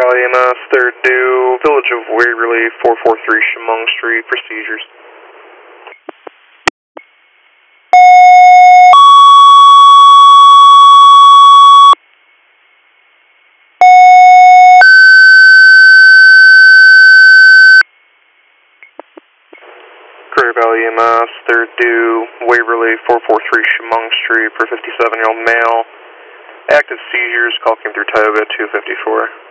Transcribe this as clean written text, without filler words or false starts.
Valley EMS, they're due, Village of Waverly, 443 Chemung Street, procedures. Crater Valley EMS, they're due, Waverly, 443 Chemung Street for 57-year-old male. Active seizures, call came through Tioga 254.